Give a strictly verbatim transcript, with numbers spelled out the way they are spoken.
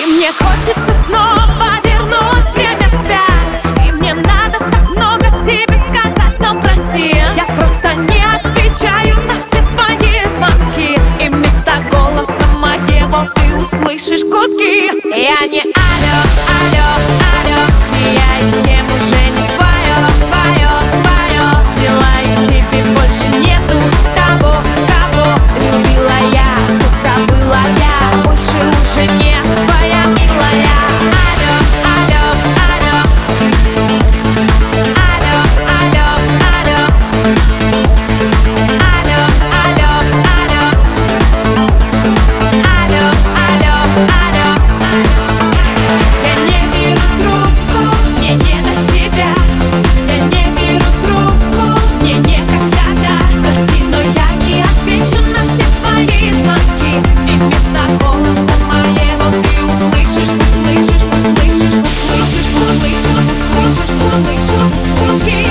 И мне хочется снова вернуть время вспять. И мне надо так много тебе сказать, но прости, я просто не отвечаю на все твои звонки. И вместо голоса моего ты услышишь гудки. Я не алло, алло, алло, где я и с кем уже не твое, твое, твое. Дела и в тебе больше нету того, кого любила я. Все забыла я, больше уже не твоя милая. Алло, алло, алло, алло, алло, алло, алло, алло, алло, алло, алло, алло. Я не беру трубку, мне не до тебя. Я не беру трубку, мне некогда. Прости, но я не отвечу на все твои звонки. И вместо голоса моего ты услышишь, услышишь, услышишь, услышишь, услышишь, услышишь, услышишь, услышишь.